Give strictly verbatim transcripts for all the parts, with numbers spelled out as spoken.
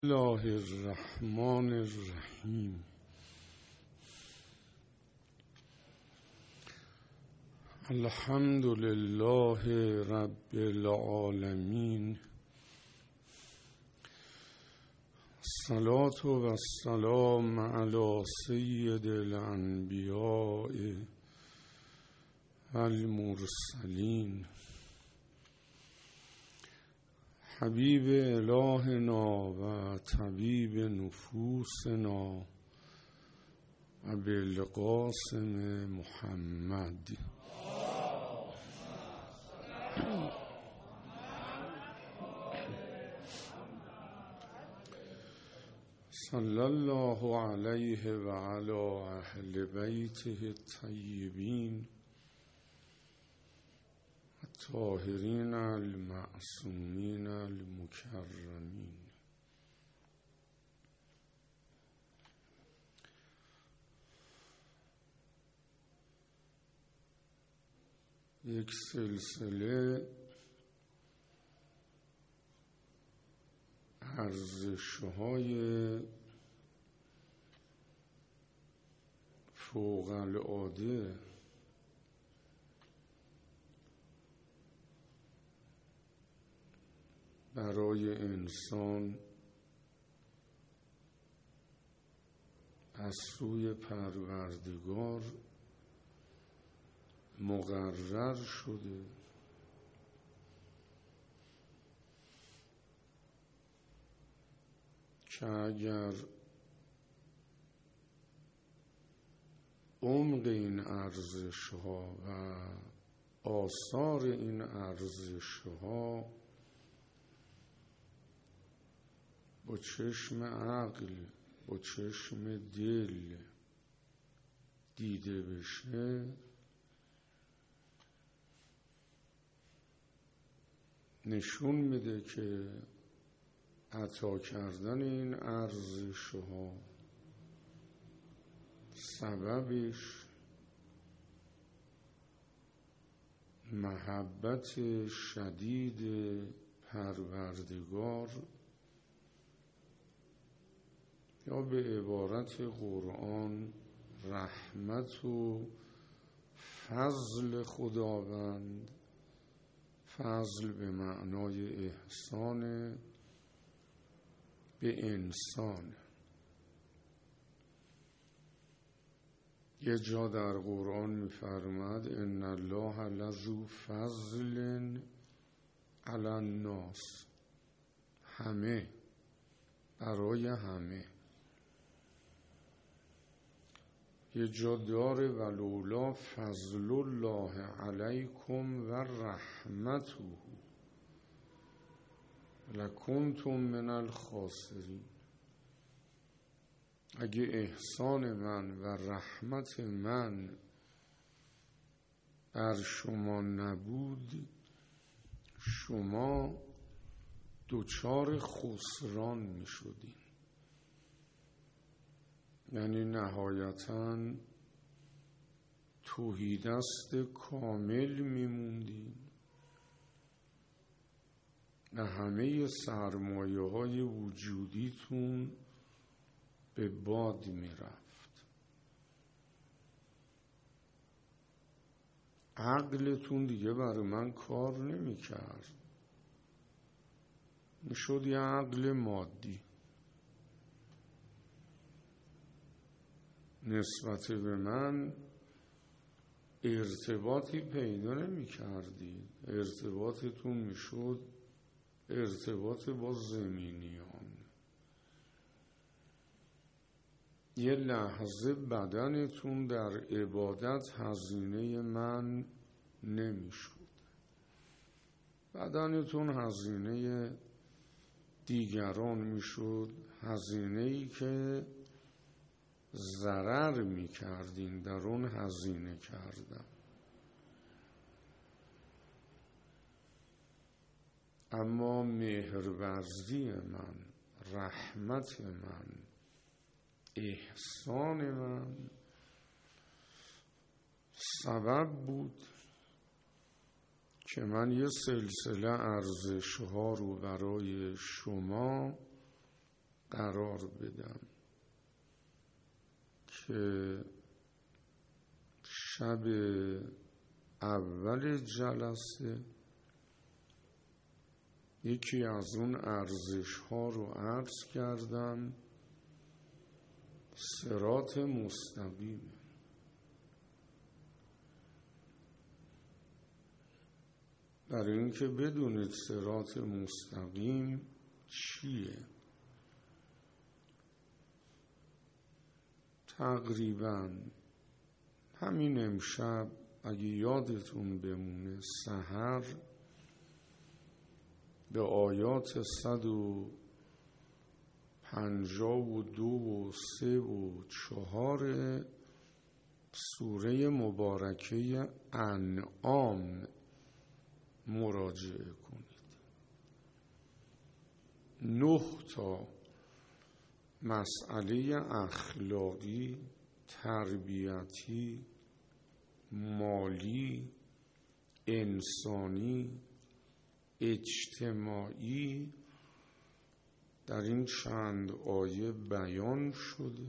الله الرحمن الرحیم. الحمد لله رب العالمین. الصلاة و السلام علی سید الانبیاء و المرسلین حبیب الهنا و طبیب نفوسنا و بالقاسم محمد. صلی الله علیه و علی اهل بیته الطیبین الطاهرین المعصومین المکرمین. یک سلسله ارزش‌های فوق العاده برای انسان از سوی پروردگار مقرر شده که اگر عمق این ارزش‌ها و آثار این ارزش‌ها با چشم عقل، با چشم دل دیده بشه، نشون میده که عطا کردن این ارزش‌ها سببش محبت شدید پروردگار یا به عبارت قرآن رحمت و فضل خداوند، فضل به معنای احسان به انسان. یه جا در قرآن می‌فرماد ان الله لذو فضل علی الناس، همه، برای همه. یه جا داره ولولا فضل الله علیکم و رحمته لکنتم من الخاسرین. اگه احسان من و رحمت من بر شما نبود، شما دوچار خسران می شدین، یعنی نهایتاً توحیدست کامل می موندین و همه سرمایه های وجودیتون به باد می رفت. عقلتون دیگه برای من کار نمی کرد، می شد یه عقل مادی. نسبت به من ارتباطی پیدا نمی کردید. ارتباطتون می شد ارتباط با زمینیان. یه لحظه بدنتون در عبادت هزینه من نمی شد. بدنتون هزینه دیگران می شد، هزینه‌ای که ضرر می کردین در اون هزینه کردن. اما مهرورزی من، رحمت من، احسان من سبب بود که من یه سلسله ارزش‌ها رو برای شما قرار بدم که شب اول جلسه یکی از اون ارزش ها رو عرض کردم، صراط مستقیم. برای اینکه بدونید صراط مستقیم چیه، تقریباً همین امشب اگه یادتون بمونه سحر به آیات صد و پنجاه و دو و سه و چهار سوره مبارکه انعام مراجعه کنید. نه تا مسئله اخلاقی، تربیتی، مالی، انسانی، اجتماعی در این چند آیه بیان شده.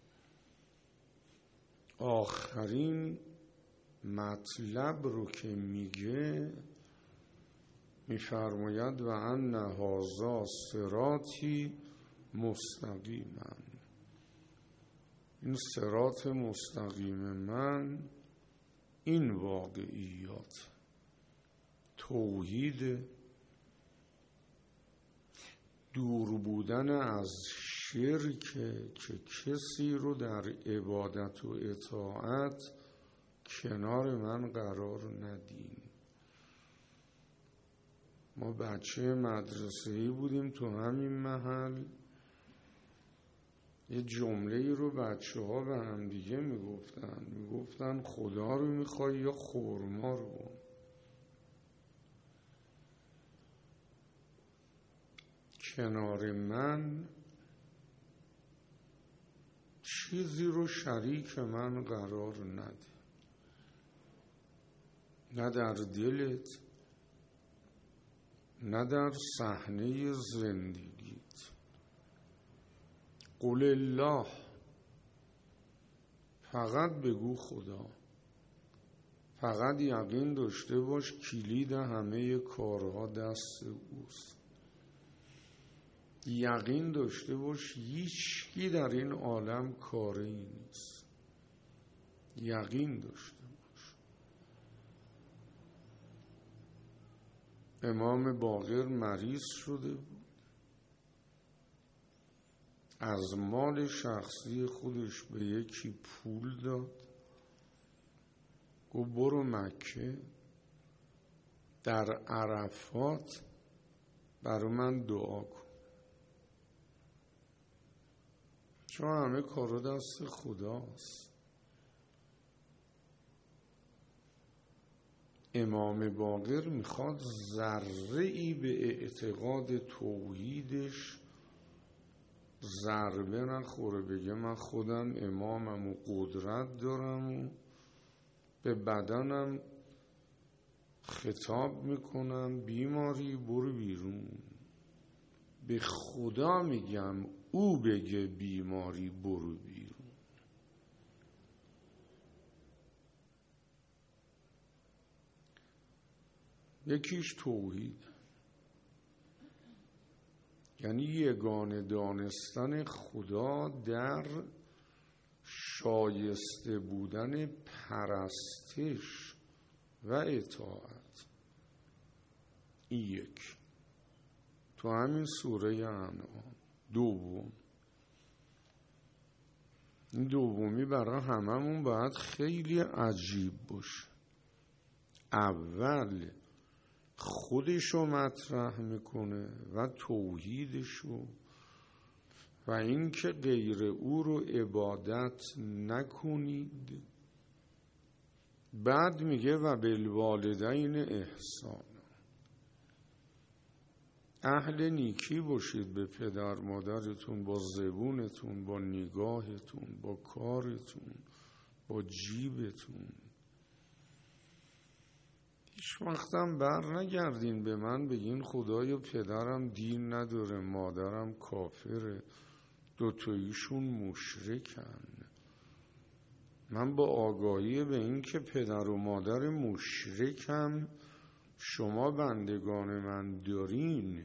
آخرین مطلب رو که میگه میفرماید و ان هذا صراطی مستقیما، این صراط مستقیم من این واقعیات، توحید، دور بودن از شرک که کسی رو در عبادت و اطاعت کنار من قرار ندین. ما بچه مدرسه‌ای بودیم تو همین محل، یه جمله رو بچه ها به هم دیگه میگفتن میگفتن خدا رو میخوای یا خورما رو؟ کنار من چیزی رو شریک من قرار نده، نه در دلت نه در صحنه زندگیت. قل الله، فقط بگو خدا، فقط یقین داشته باش کلید همه کارها دست اوست. یقین داشته باش هیچکی در این عالم کاری نیست. یقین داشته باش. امام باقر مریض شده بود، از مال شخصی خودش به یکی پول داد، گفت برو مکه در عرفات برای من دعا کن، چون همه کارو دست خداست. امام باقر میخواد ذره ای به اعتقاد توحیدش ضربه نخوره، بگه من خودم امامم و قدرت دارم و به بدنم خطاب میکنم بیماری برو بیرون. به خدا میگم او بگه بیماری برو بیرون. یکیش توحید، یعنی یگانه دانستن خدا در شایسته بودن پرستش و اطاعت. این یک تو همین سوره انعام. دوم، این دومی برای هممون باید خیلی عجیب باشه. اول خودشو مطرح میکنه و توحیدشو و اینکه غیر او رو عبادت نکنید. بعد میگه و بالوالدین احسان، اهل نیکی باشید به پدر مادرتون، با زبونتون، با نگاهتون، با کارتون، با جیبتون. هیچ وقتم بر نگردین به من بگین خدایا پدرم دین نداره، مادرم کافره، دوتاییشون مشرکن. من با آگاهی به این که پدر و مادر مشرکم شما بندگان من دارین،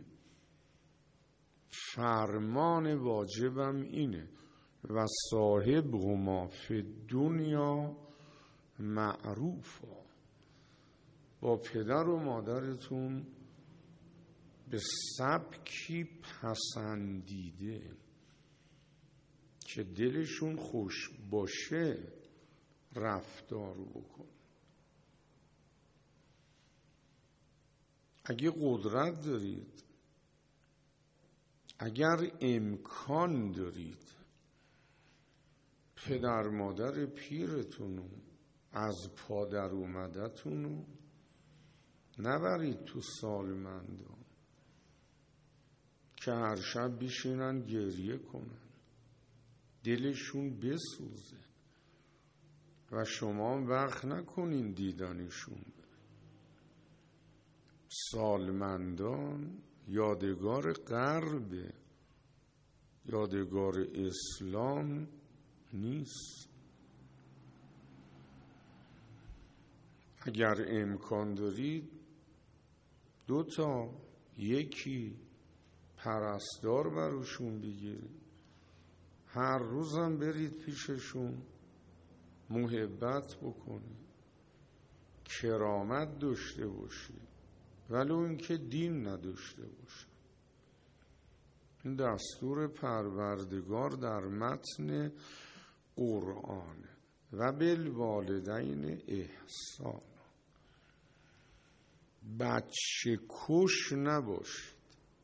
فرمان واجبم اینه و صاحب هما فی دنیا معروفا، با پدر و مادرتون به سبکی پسندیده که دلشون خوش باشه رفتار بکن. اگه قدرت دارید، اگر امکان دارید، پدر مادر پیرتونو از پادر اومدتونو نبرید تو سالمندان که هر شب بشینن گریه کنن، دلشون بسوزه و شما وقت نکنین دیدنشون. سالمندان یادگار غرب، یادگار اسلام نیست. اگر امکان دارید دو تا یکی پرستار براشون بگیرید، هر روزم برید پیششون محبت بکنید، کرامت داشته باشید، ولو اینکه دین نداشته باشه. این دستور پروردگار در متن قرآن و بالوالدین احسان. بچه کش نباشید.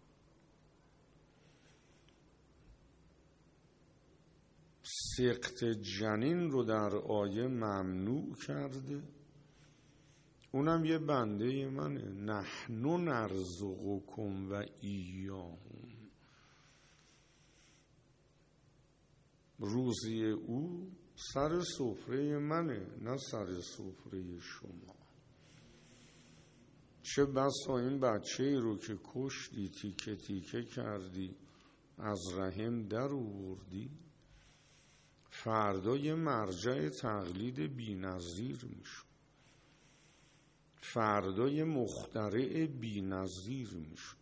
سقط جنین رو در آیه ممنوع کرده، اونم یه بنده منه. نحن نرزقکم و ایاهم، روزی او سر سفره منه نه سر سفره شما. چه بسا این بچه ای رو که کشتی، تیکه تیکه کردی، از رحم در آوردی، فردا یه مرجع تقلید بی نظیر میشد، فردا یه مخترع بی نظیر میشد،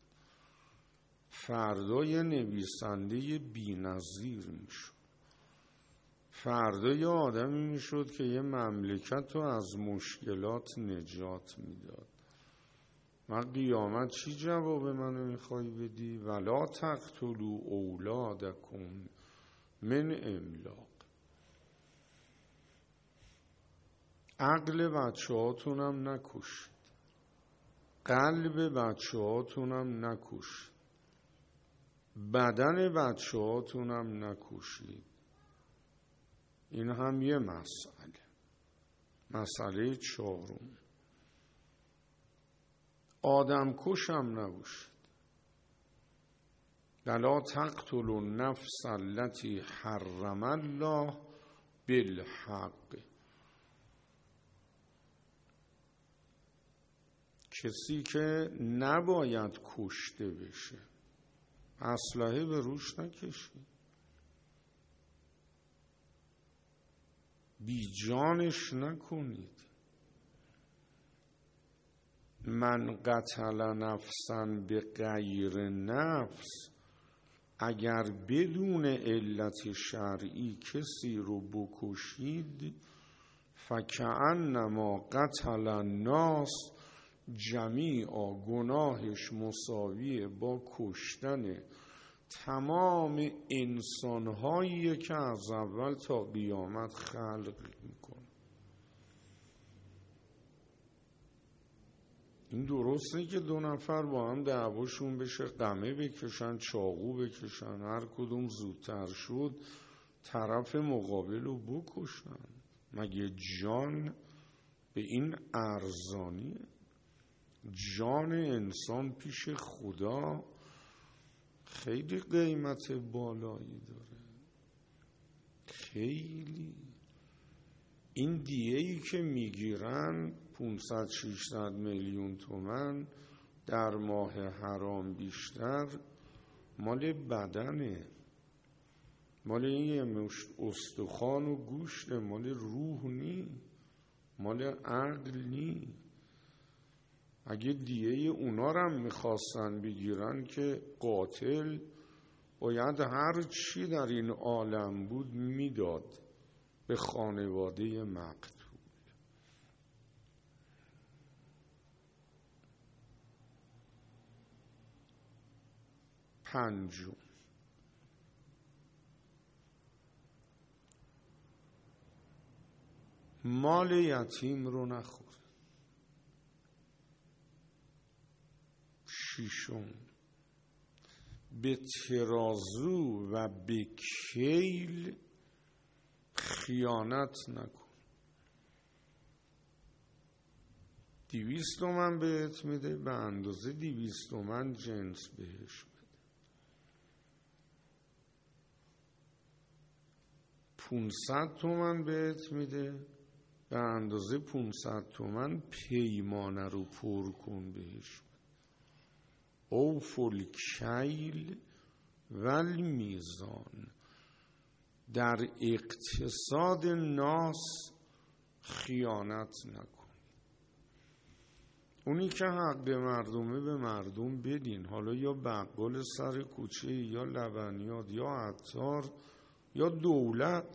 فردا یه نویسنده بی نظیر میشد، فردا یه آدمی میشد که یه مملکت رو از مشکلات نجات میداد. من قیامت چی جواب منو میخوای بدی؟ ولا تقتلوا اولادکم من املاق. عقل بچه هاتونم نکشید، قلب بچه هاتونم نکشید، بدن بچه هاتونم نکشید. این هم یه مسئله. مسئله چهارم، آدم کشم نباشید. ولا تقتلوا النفس التي حرم الله بالحق. کسی که نباید کشته بشه اسلحه به روش نکشید، بی جانش نکنید. من قتل نفسا به غیر نفس، اگر بدون علت شرعی کسی رو بکشید، فکأنما قتل الناس جمیعا، گناهش مساویه با کشتن تمام انسانهایی که از اول تا قیامت خلق میکنه. این درسته که دو نفر با هم دعواشون بشه، قمه بکشن، چاقو بکشن، هر کدوم زودتر شد طرف مقابل رو بکشن. مگه جان به این ارزانیه؟ جان انسان پیش خدا خیلی قیمت بالایی داره، خیلی. این دیه‌ای که میگیرن پانصد ششصد میلیون تومان در ماه حرام بیشتر، مال بدنه، مال یه مشت استخوان و گوشت، مال روح نی، مال عقل نی. اگه دیه اونا رو هم میخواستن بگیرن که قاتل باید هر چی در این عالم بود میداد به خانواده مقتول. پنجم، مال یتیم رو نخور. ششم، به ترازو و به کیل خیانت نکن. دویست تومن بهت میده، به اندازه دویست تومن جنس بهش بده. پونصد تومن بهت میده، به اندازه پونصد تومن پیمانه رو پر کن بهش بده. اوفوا الکیل والمیزان. در اقتصاد ناس خیانت نکن. اونی که حق مردمه به مردم بدین، حالا یا بقال سر کوچه یا لبنیات یا عطار یا دولت.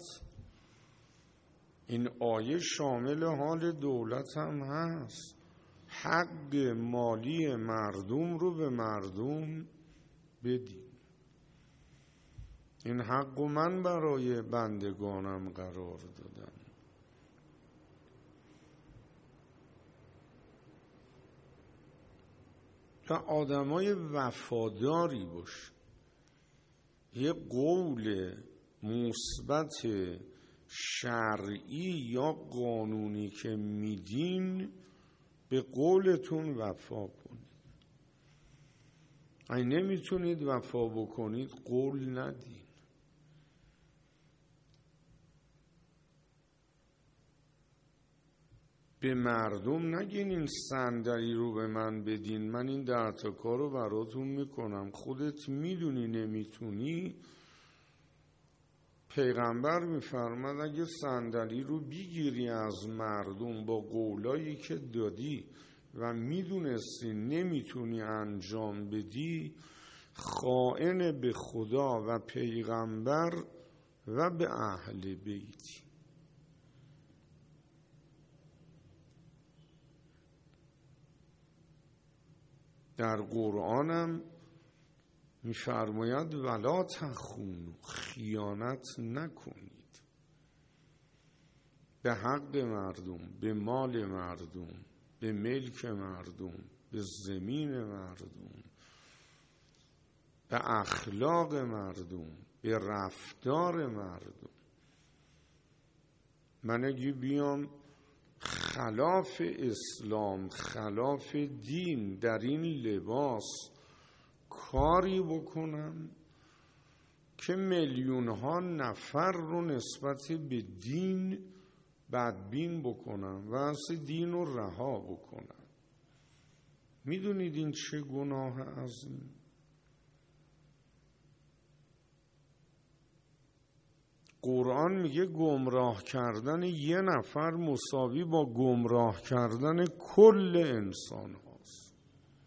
این آیه شامل حال دولت هم هست. حق مالی مردم رو به مردم بدین. این حق من برای بندگانم قرار دادم. و آدمای وفاداری باش. یه قول مثبت شرعی یا قانونی که میدین به قولتون وفا کنید. اگه نمیتونید وفا بکنید قول ندین. به مردم نگین این صندلی رو به من بدین، من این ده تا کار رو براتون میکنم، خودت میدونی نمیتونی. پیغمبر میفرماد اگه صندلی رو بگیری از مردم با قولایی که دادی و میدونستی نمیتونی انجام بدی، خائن به خدا و پیغمبر و به اهل بیتی. در قرآنم میفرماید ولا تخونوا، خیانت نکنید به حق مردم، به مال مردم، به ملک مردم، به زمین مردم، به اخلاق مردم، به رفتار مردم. من اگه بیام خلاف اسلام، خلاف دین در این لباس کاری بکنم که میلیون ها نفر رو نسبت به دین بدبین بکنم و اصلا دین رو رها بکنم، میدونید این چه گناه عظیم؟ قرآن میگه گمراه کردن یه نفر مساوی با گمراه کردن کل انسان هاست.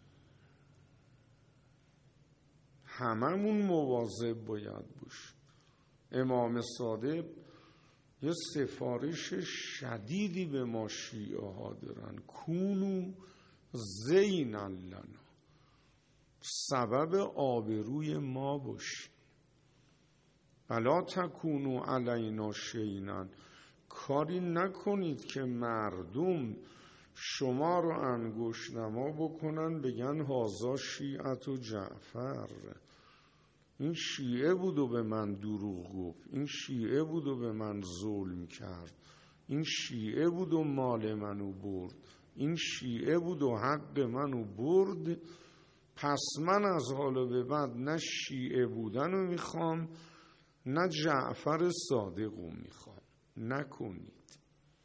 هممون مواظب باید باشیم. امام صادق یه سفارش شدیدی به ما شیعه ها دارن، کونو زینا لنا، سبب آبروی ما باشیم. ولا تکونوا علینا شیئا، کاری نکنید که مردم شما رو انگشت نما بکنن بگن هازا شیعت و جعفر، این شیعه بود و به من دروغ گفت، این شیعه بود و به من ظلم کرد، این شیعه بود و مال منو برد، این شیعه بود و حق منو برد، پس من از حالا به بعد نه شیعه بودن رو میخوام نه جعفر صادق رو میخوام. نکنید.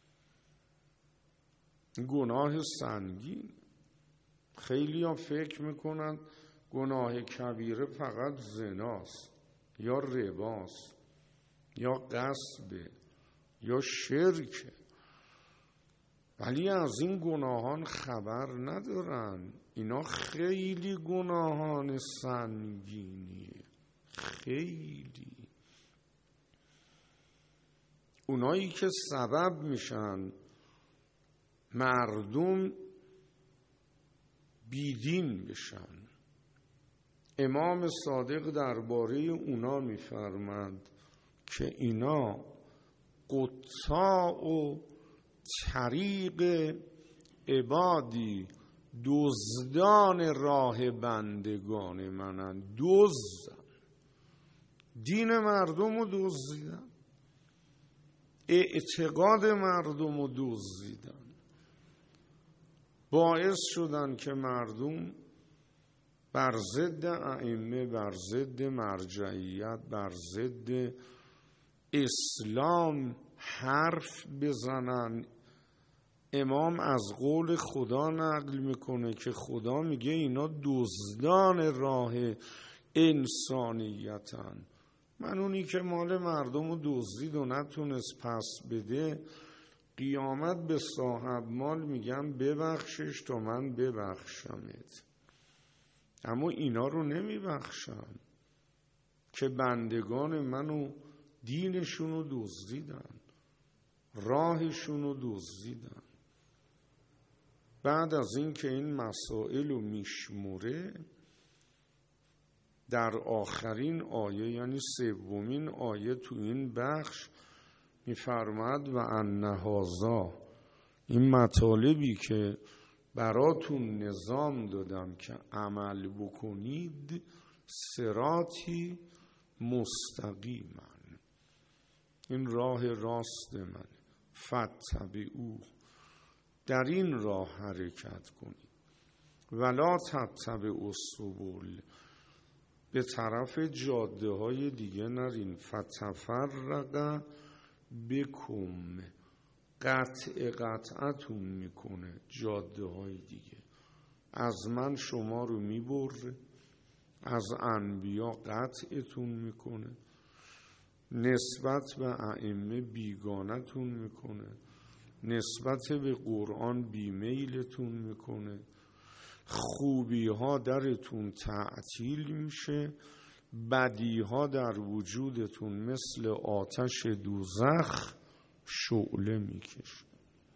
گناه سنگین. خیلی ها فکر میکنن گناه کبیره فقط زناست یا رباست. یا غصب یا شرک، ولی از این گناهان خبر ندارن. اینا خیلی گناهان سنگینیه، خیلی. اونایی که سبب میشن مردم بیدین بشن، امام صادق درباره اونا میفرماد که اینا قطاع و طریق عبادی، دزدان راه بندگان منن. دزدن، دین مردم رو دزدیدن، اعتقاد مردم رو دزدیدن، باعث شدن که مردم بر ضد ائمه، بر ضد مرجعیت، بر ضد اسلام حرف بزنن. امام از قول خدا نقل میکنه که خدا میگه اینا دزدان راه انسانیتن. من اونی که مال مردم رو دزدید و نتونست پس بده، قیامت به صاحب مال میگم ببخشش تا من ببخشمت. اما اینا رو نمیبخشم که بندگان منو دینشون رو دزدیدن، راهشون رو دزدیدن. بعد از این که این مسائل رو میشموره، در آخرین آیه یعنی سومین آیه تو این بخش میفرماد و ان هذا، این مطالبی که براتون نظام دادم که عمل بکنید، صراطی مستقیمن، این راه راست من، فاتبعوه، در این راه حرکت کنید. ولا تتبعوا السبل، به طرف جاده های دیگه نرین. فتفرق بکم، قطع قطعتون میکنه جاده های دیگه، از من شما رو میبره، از انبیا قطعتون میکنه، نسبت به ائمه بیگانتون میکنه، نسبت به قرآن بیمیلتون میکنه، خوبی ها درتون تعطیل میشه، بدی ها در وجودتون مثل آتش دوزخ شعله میکشه.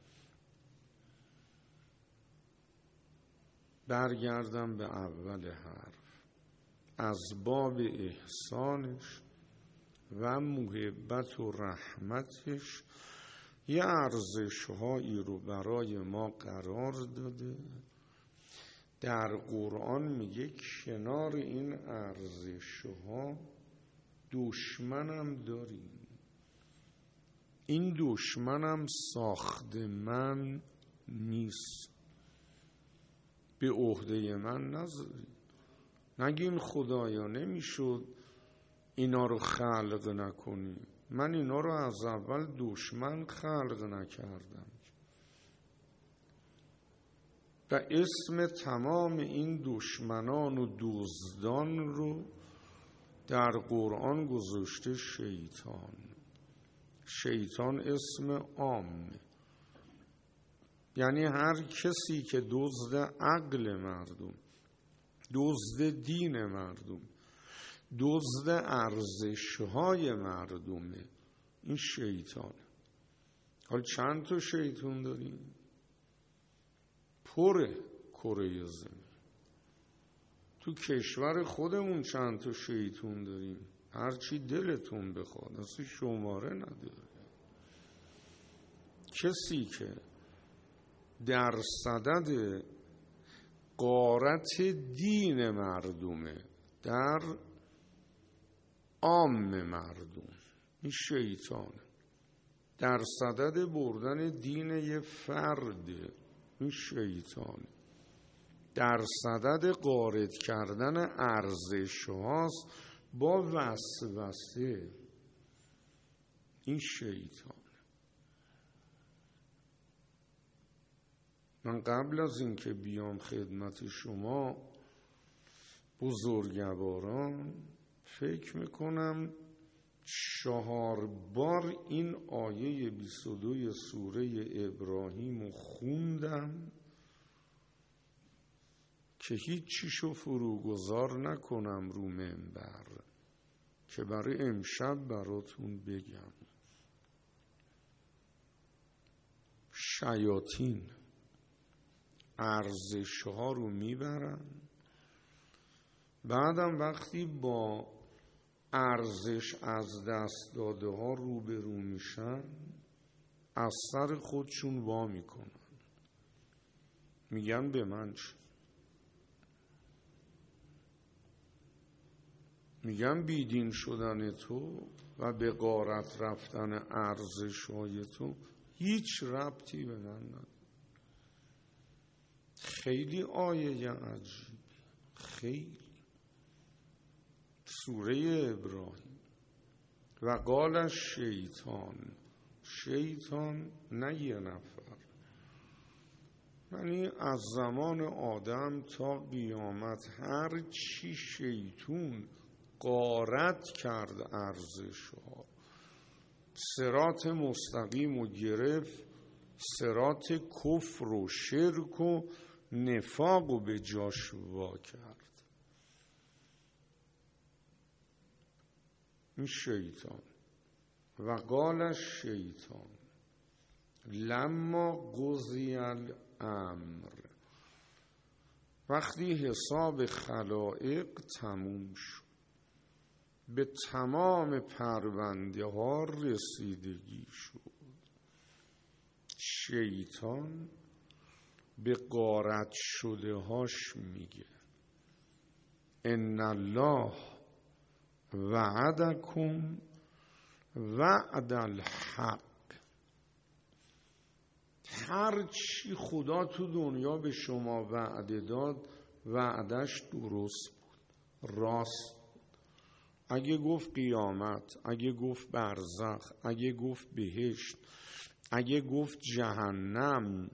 برگردم به اول حرف، از باب احسانش و محبت و رحمتش یه ارزش هایی رو برای ما قرار داده. در قرآن میگه کنار این ارزش ها دشمنم داریم، این دشمنم ساخت من نیست، به عهده من نذارید. نگین خدایا نمیشد اینا رو خلق نکنی، من اینا رو از اول دشمن خلق نکردم. و اسم تمام این دشمنان و دزدان رو در قرآن گذاشته شیطان. شیطان اسم عامه، یعنی هر کسی که دزد عقل مردم، دزد دین مردم، دزد ارزش‌های مردمه، این شیطانه. حالا چند تا شیطان داریم؟ پره کره زمین. تو کشور خودمون چند تا شیطان داریم، هرچی دلتون بخواد، اصلا شماره نداره. کسی که در صدد غارت دین مردمه، در عام مردم، این شیطانه. در صدد بردن دین یه فرد، این شیطانه. در صدد غارت کردن ارزش هاست با وسوسه، این شیطانه. من قبل از اینکه بیام خدمت شما بزرگواران، فکر میکنم چهار بار این آیه بیست و دو سوره ابراهیم رو خوندم که هیچیشو فروگذار نکنم رو منبر که برای امشب براتون بگم. شیاطین ارزش ها رو میبرن، بعدم وقتی با ارزش از دست داده ها روبرو میشن از سر خودشون وا میکنن، میگن به من چه؟ میگن بیدین شدن تو و به غارت رفتن ارزش های تو هیچ ربطی به من نداره. خیلی آیه عجیبی، خیلی. سوره ابراهیم و قال شیطان، شیطان نه یه نفر، یعنی از زمان آدم تا قیامت هر چی شیطون غارت کرد ارزش ها، صراط مستقیم و گرفت، صراط کفر و شرک و نفاق و به جاش وا کرد. این شیطان. و قال شیطان لما قضی الامر، وقتی حساب خلائق تموم شد، به تمام پرونده ها رسیدگی شد، شیطان به غارت شده هاش میگه ان الله وعدکم وعد الحق، هر چی خدا تو دنیا به شما وعده داد وعدش درست بود، راست بود. اگه گفت قیامت، اگه گفت برزخ، اگه گفت بهشت، اگه گفت جهنم،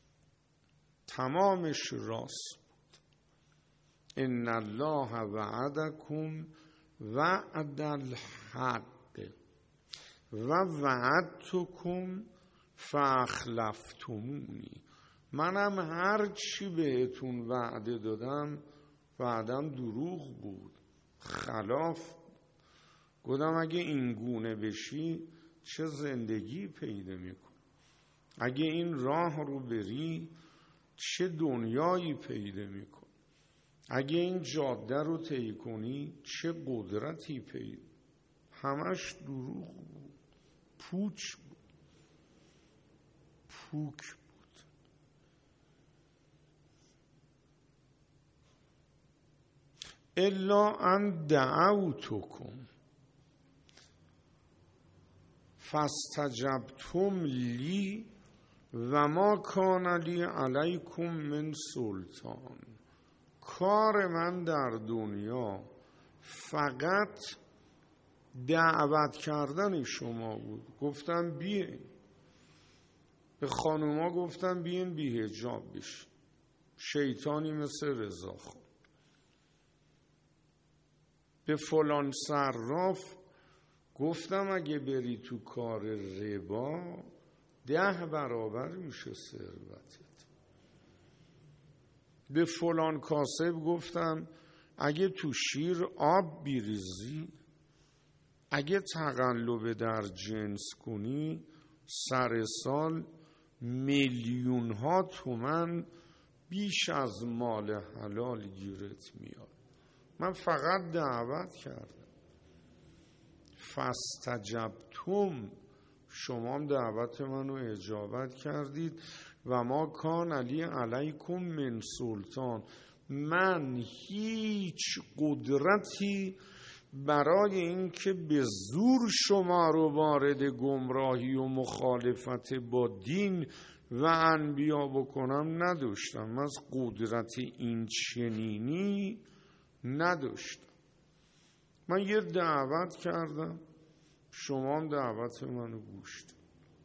تمامش راست بود. ان الله وعدکم وعد الحق و وعدتکم فاخلفتمونی، منم هر چی بهتون وعده دادم وعدم دروغ بود، خلاف. گفتم اگه این گونه بشی چه زندگی پیدا میکن، اگه این راه رو بری چه دنیایی پیدا میکن، اگه این جاده رو طی کنی چه قدرتی پیدا. همش دروغ بود، پوچ بود، پوک بود. الا ان دعوتکم فاستجبتم لی و ما کان لی علیکم من سلطان. کار من در دنیا فقط دعوت کردن شما بود. گفتم بیاین، به خانوما گفتم بیاین بی حجاب بشین، شیطانی مثل رضاخان. به فلان صراف گفتم اگه بری تو کار ربا ده برابر میشه ثروتت. به فلان کاسب گفتم اگه تو شیر آب بیریزی، اگه تقلب در جنس کنی، سر سال میلیون ها تومن بیش از مال حلال گیرت میاد. من فقط دعوت کردم. فاستجبتم، شما هم دعوت منو اجابت کردید. و ما کان علی علیکم من سلطان، من هیچ قدرتی برای این که به زور شما رو وارد گمراهی و مخالفت با دین و انبیا بکنم نداشتم. من از قدرت این چنینی نداشتم. من یه دعوت کردم، شما هم دعوت منو گوش دید.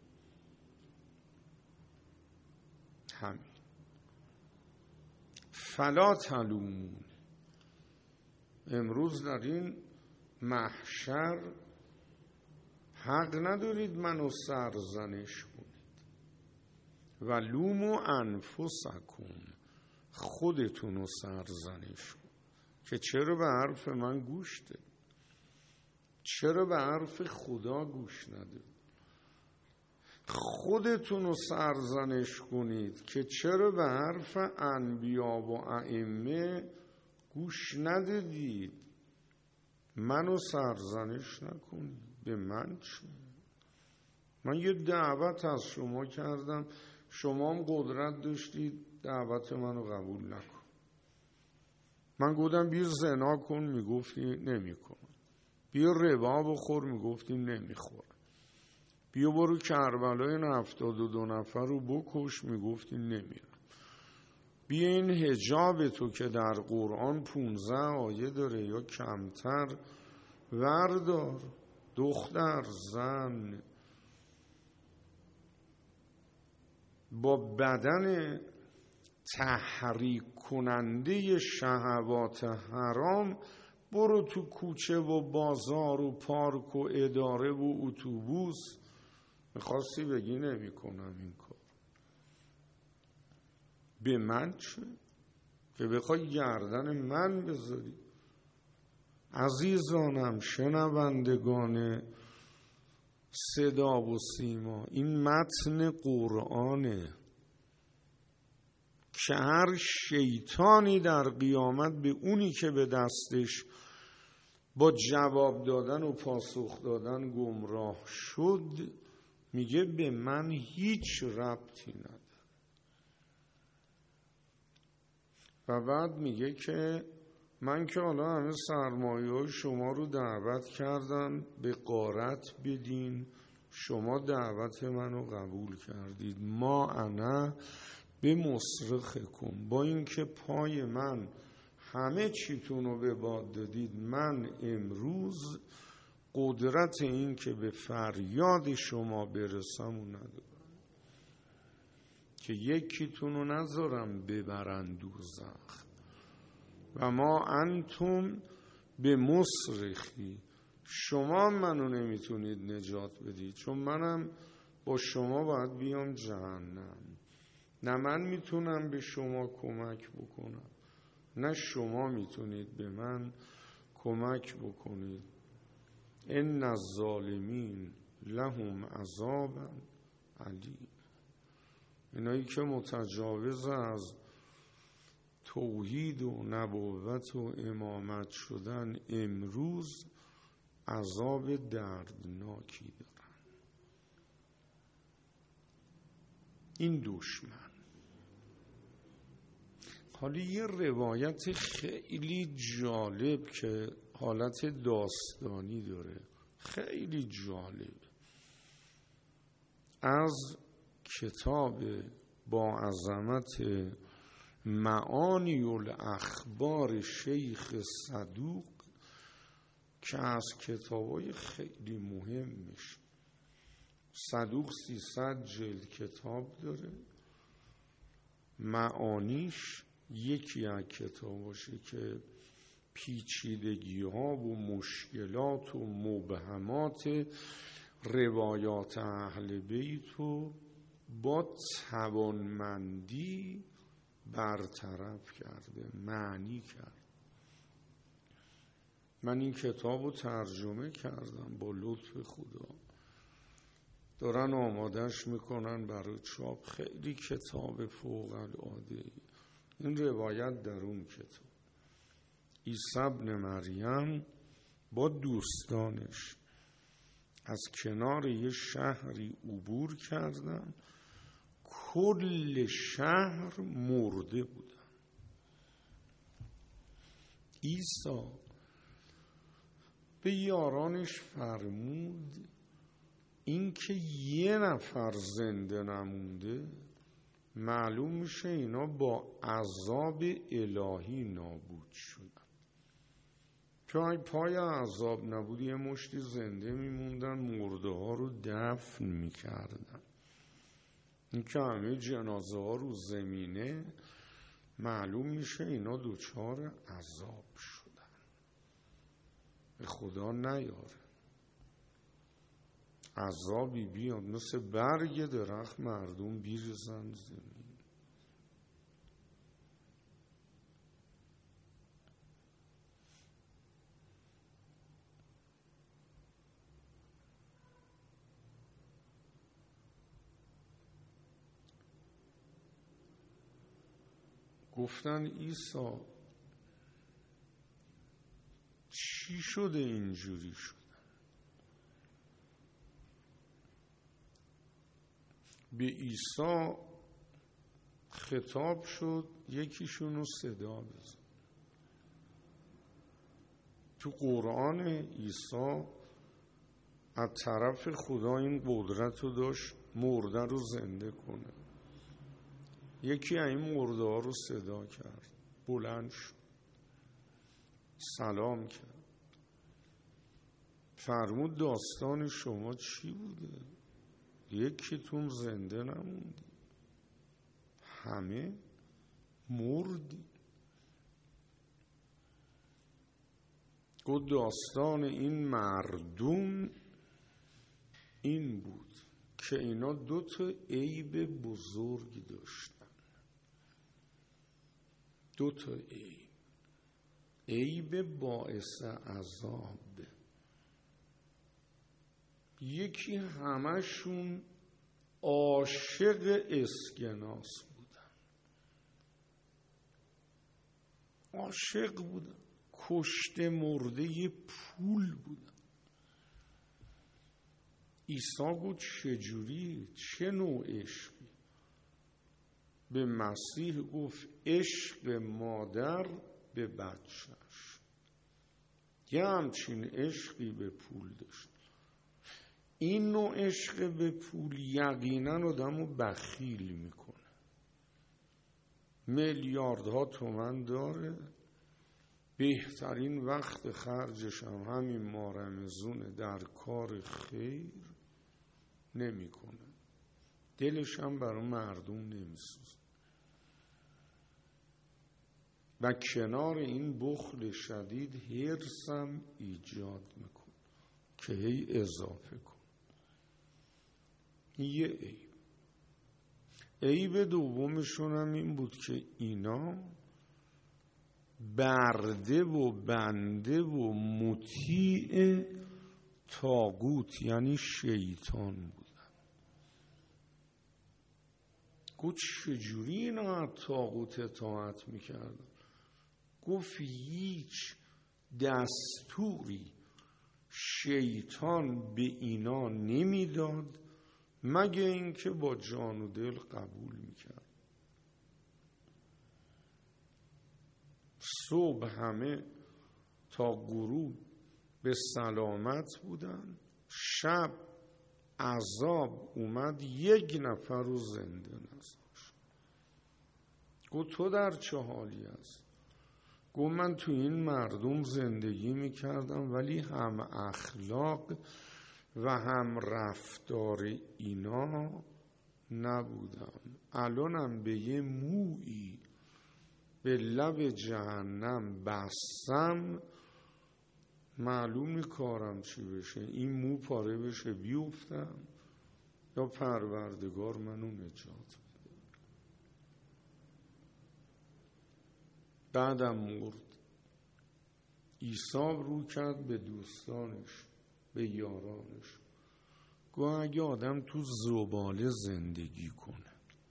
همین. فلا تلومون. امروز در این محشر حق ندارید منو سرزنش کنید. و لومو انفسکم، خودتونو سرزنش کن که چرا به حرف من گوش دادید، چرا به حرف خدا گوش ندادید. خودتونو سرزنش کنید که چرا به حرف انبیا و ائمه گوش ندادید. منو سرزنش نکنید. به من چه؟ من یه دعوت از شما کردم، شما هم قدرت داشتید دعوت منو قبول نکن. من گفتم بیا زنا کن، میگفتی نمیکن. بیا ربا بخور، میگفتی نمیخور. بیا برو کربلای هفتاد و دو نفر رو بکش، میگفتی نمیرم. بیا این حجاب تو که در قرآن پونزده آیه داره یا کمتر وردار. دختر زن با بدن تحریک کننده شهوات حرام برو تو کوچه و بازار و پارک و اداره و اتوبوس. میخواستی بگی نمی کنم این کار. به من چه؟ که بخوای گردن من بذاری. عزیزانم، شنوندگان صدا و سیما، این متن قرآنه که هر شیطانی در قیامت به اونی که به دستش با جواب دادن و پاسخ دادن گمراه شد میگه به من هیچ ربطی نداره. و بعد میگه که من که حالا همه سرمایه شما رو دعوت کردم به غارت بدین، شما دعوت منو قبول کردید. ما انا به مصرخکم، با اینکه پای من همه چیتون رو به باد دادید، من امروز قدرت این که به فریاد شما برسم و ندارم که یکیتون رو نذارم ببرن دوزخ. و ما انتم به مصرخی، شما منو نمیتونید نجات بدید، چون منم با شما باید بیام جهنم. نه من میتونم به شما کمک بکنم، نه شما میتونید به من کمک بکنید. ان الظالمین لهم عذاب علیم. اینایی که متجاوز از توحید و نبوت و امامت شدن امروز عذاب دردناکی دارن. این دشمن. حالا یه روایت خیلی جالب که حالت داستانی داره، خیلی جالب، از کتاب با عظمت معانی الاخبار شیخ صدوق که از کتابای خیلی مهمش. صدوق سیصد جلد کتاب داره، معانیش یکی از کتاباشه که پیچیدگی ها و مشکلات و مبهمات روایات اهل بیت رو با توانمندی برطرف کرده، معنی کرد. من این کتاب رو ترجمه کردم با لطف خدا، دارن آمادش میکنن برای چاپ. خیلی کتاب فوق العاده. این روایت در اون کتاب، عیسی ابن مریم با دوستانش از کنار یه شهری عبور کردن، کل شهر مرده بودن. عیسی به یارانش فرمود این که یه نفر زنده نمونده معلوم میشه اینا با عذاب الهی نابود شدن. چون اگه پای عذاب نبود یه مشتی زنده میموندن، مرده ها رو دفن میکردن. این که همه جنازه ها رو زمینه معلوم میشه اینا دوچار عذاب شدن. به خدا نیاره. عذابی بیاد مثل برگ درخت مردم بیریزن زمین. گفتن عیسی چی شده اینجوری شد؟ به عیسی خطاب شد یکیشونو صدا بزن. تو قرآن عیسی از طرف خدا این قدرت رو داشت مرده رو زنده کنه. یکی این مرده ها رو صدا کرد، بلند شد، سلام کرد، فرمود داستان شما چی بوده؟ یکیتون زنده نموندی، همه مردی. گفت داستان این مردم این بود که اینا دو تا عیب بزرگی داشتن. دو تا عیب. عیب باعث عذاب. یکی همشون عاشق اسکناس بودن. عاشق بودن. کشته مرده پول بودن. عیسی گفت چجوری؟ چه نوع عشقی؟ به مسیح گفت عشق مادر به بچهش. یه همچین عشقی به پول داشت. این نوع عشق به پول یقینا آدمو بخیل میکنه. میلیاردها تومن داره، بهترین وقت خرجش هم همین ماه رمضونه، در کار خیر نمیکنه، دلش هم برای مردم نمیسوزه و کنار این بخل شدید حرصم ایجاد میکنه که هی اضافه کن. یه عیب. عیب دومشون هم این بود که اینا برده و بنده و مطیع طاغوت یعنی شیطان بودن. گفت چجوری اینا از طاغوت اطاعت میکردن؟ گفت هیچ دستوری شیطان به اینا نمیداد مگه اینکه با جان و دل قبول میکرد. صبح همه تا غروب به سلامت بودن، شب عذاب اومد یک نفر رو زنده نذاشت. گفت تو در چه حالی هست؟ گفت من تو این مردم زندگی میکردم ولی هم اخلاق و هم رفتار اینا نبودم. الانم به یه مویی به لب جهنم بستم، معلوم کارم چی بشه، این مو پاره بشه بیفتم یا پروردگار منو نجات بده. بعدم مرد. عیسی رو کرد به دوستانش، به یارانش. گوه اگه آدم تو زباله زندگی کنه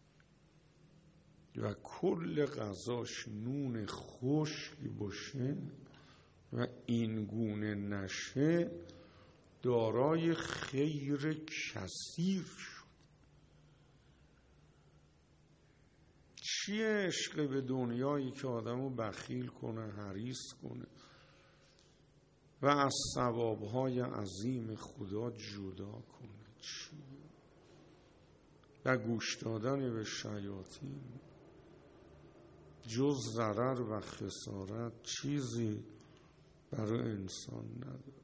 و کل غذاش نون خشکی باشه و این گونه نشه دارای خیر کثیر شد. چیه عشق به دنیایی که آدمو بخیل کنه، حریص کنه و از ثوابهای عظیم خدا جدا کنه؟ چیه؟ و گوش دادن به شیاطین جز ضرر و خسارت چیزی برای انسان نداره.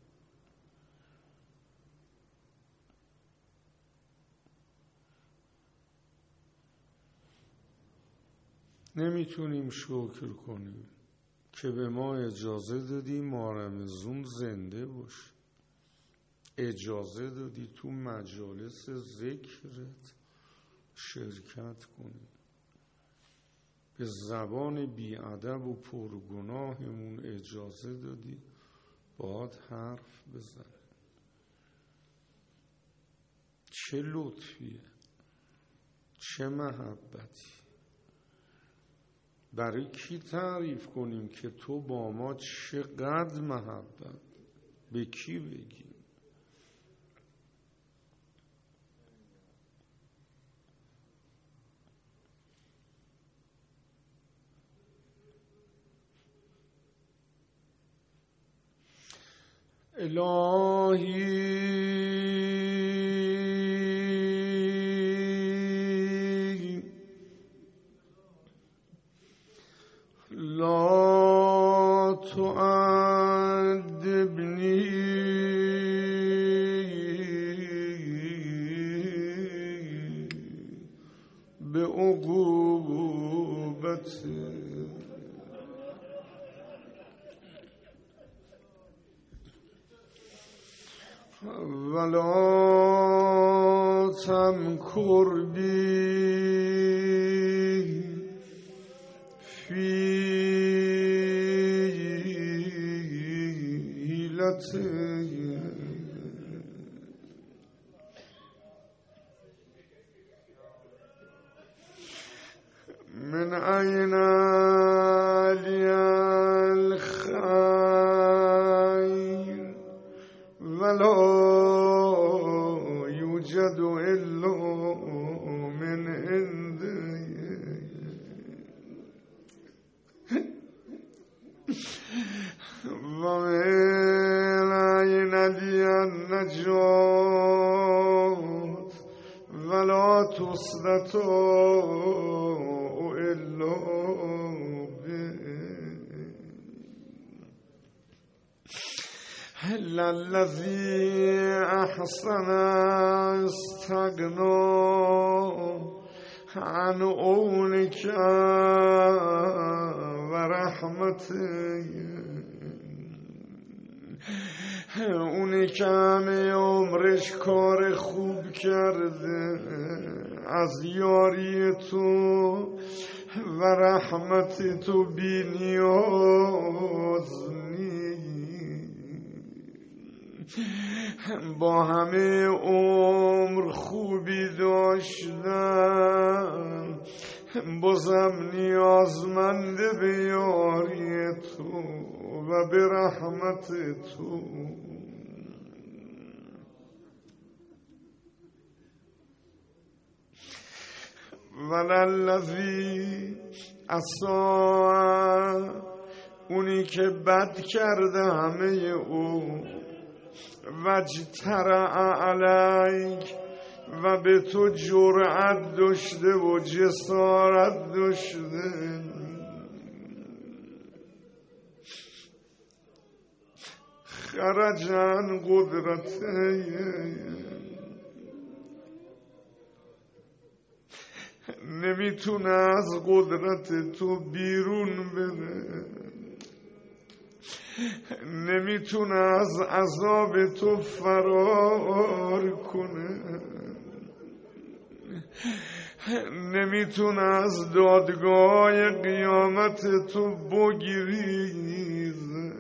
نمیتونیم شکر کنیم که به ما اجازه دادی ما رمضان زنده باشه. اجازه دادی تو مجالس ذکرت شرکت کنی، به زبان بیادب و پرگناهمون اجازه دادی باهات حرف بزنه. چه لطفیه، چه محبتی. برای کی تعریف کنیم که تو با ما چقدر محبت، به کی بگیم؟ الهی لا تعذبنی بعقوبتک ولا تمکر بی فی حیلتک من این لی الخیر ولا یوجد الا من عندک و من این لی النجات ولا تستطاع الا الذي احسن استغنى عن عونك و رحمتك. اونی که همه عمرش کار خوب کرده، از یاری تو و رحمت تو بی نیاز با همه عمر خوبی داشتن، بازم نیازمنده به یاری تو و به رحمت تو. وللذی اساء، اونی که بد کرده همه او، وجترأ علیک، و به تو جرأت داشته و جسارت داشته، خرجن قدرته، نمیتونه از قدرت تو بیرون بره، نمیتونه از عذاب تو فرار کنه، نمیتونه از دادگاه قیامت تو بگریزه.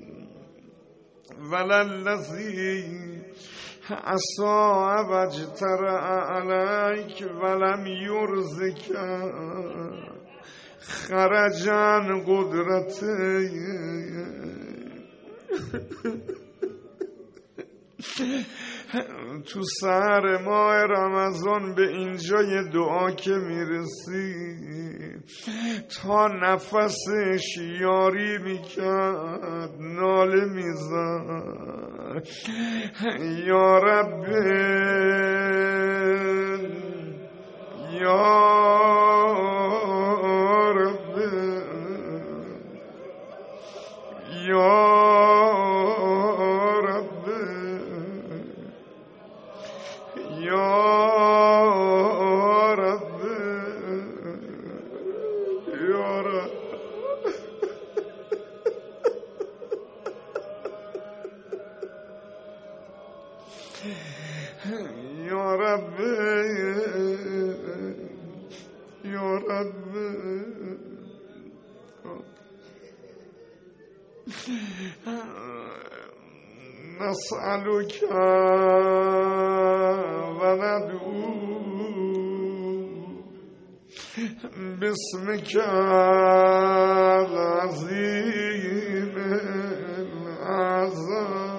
وللذی اساء وجترأ علیک ولم یرزک خرجن قدرته. تو سحر ماه رمضان به اینجا یه دعا که میرسی، تا نفسش یاری میکرد ناله میزد، یا رب یا رب یا یا رب یا رب نسألك و ندعو باسمك العظيم الأعظم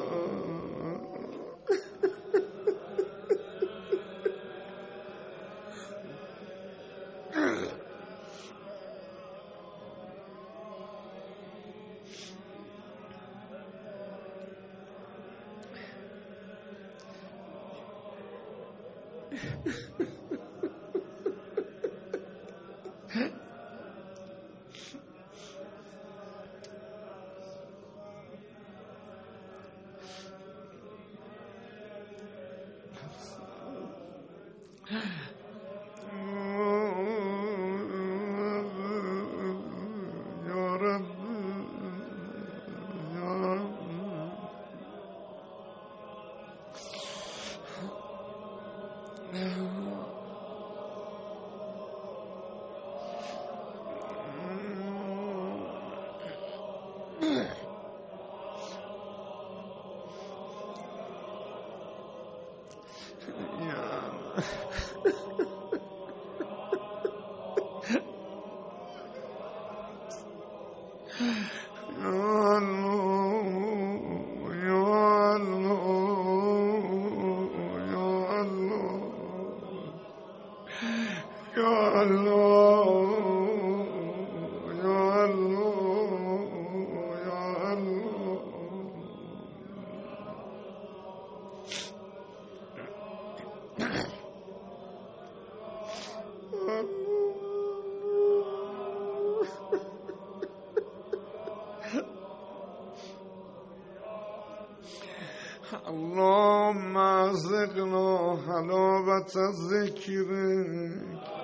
اللهم ارزقنا حلاوة ذکرک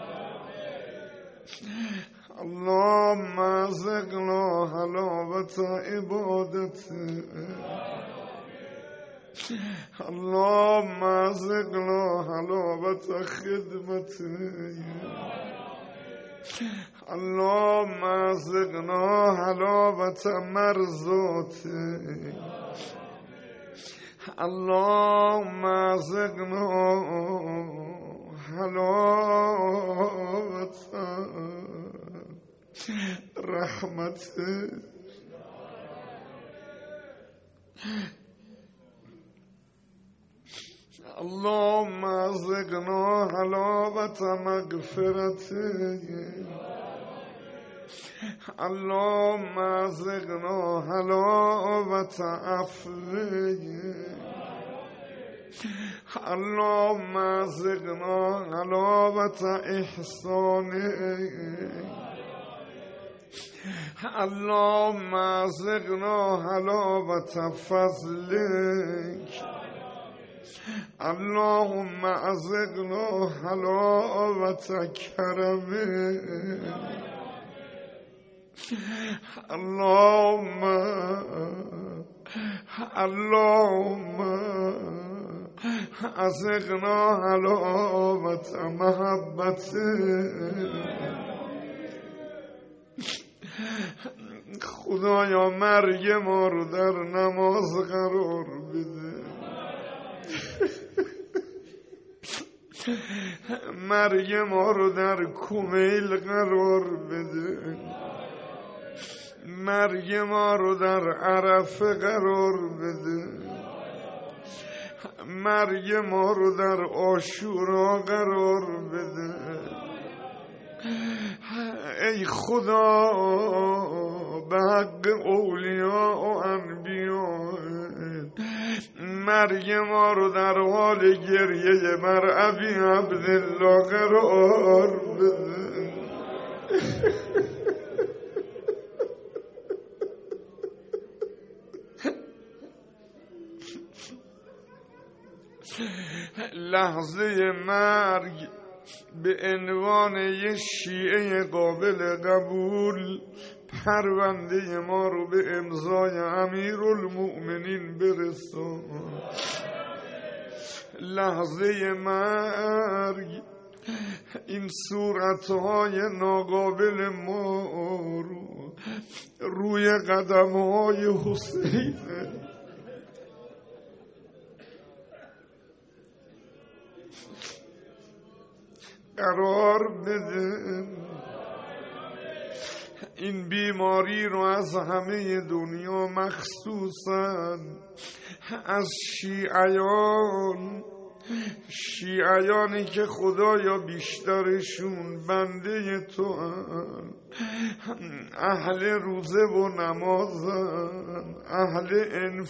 اللهم ارزقنا حلاوة عبادتک اللهم ارزقنا حلاوة خدمتک اللهم ارزقنا حلاوة مرضاتک اللهم ارزقنا حلاوة رحمتك اللهم ارزقنا حلاوة مغفرتك اللهم ارزقنا حلاوة عفوك اللهم ارزقنا حلاوة إحسانك اللهم ارزقنا حلاوة فضلك اللهم ارزقنا حلاوة كرمك اللهم اللهم ارزقنا حلاوة محبتك خدایا مرگ ما رو در نماز قرار بده مرگ ما رو در کمیل قرار بده مرگ ما رو در عرفه قرار بده مرگ ما رو در عاشورا قرار بده ای خدا به حق اولیاء و انبیاء مرگ ما رو در حال گریه بر ابی عبدالله قرار بده لحظه مرگ به عنوان یه شیعه قابل قبول پرونده ما رو به امضای امیرالمؤمنین برسون لحظه مرگ این صورتهای ناقابل ما رو روی قدمهای حسین قرار بده. این بیماری رو از همه دنیا مخصوصا از شیعیان شیعیانی که خدایا بیشترشون بنده تو هن، اهل روزه و نمازن، اهل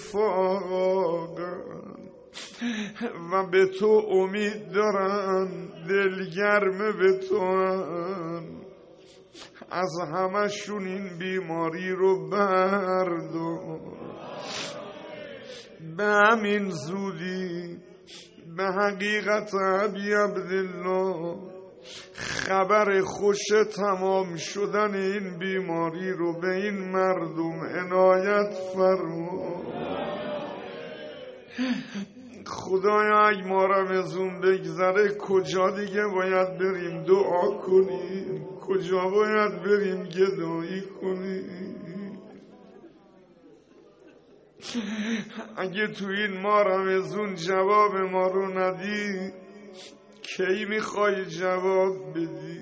انفاقن و به تو امید دارن، دلگرم به تو هن، از همشون این بیماری رو بردار. به همین زودی به حقیقت ابی عبدالله خبر خوش تمام شدن این بیماری رو به این مردم عنایت فرما. خدایا اگه ما رمضون بگذره کجا دیگه باید بریم دعا کنیم، کجا باید بریم گدایی کنیم؟ اگه تو این ماه رمضون جواب ما رو ندی کی میخوای جواب بدی؟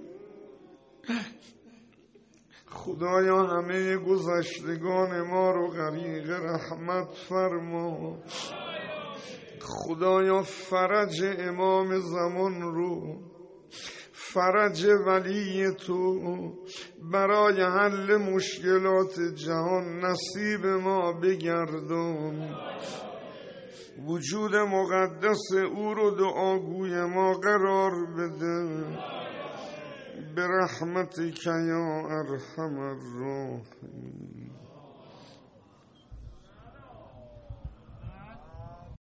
خدایا همه گذشتگان ما رو غریق رحمت فرما. خدایا فرج امام زمان رو، فرج ولی تو برای حل مشکلات جهان نصیب ما بگردان. وجود مقدس او رو دعاگوی ما قرار بده. برحمتک یا ارحم الراحمین.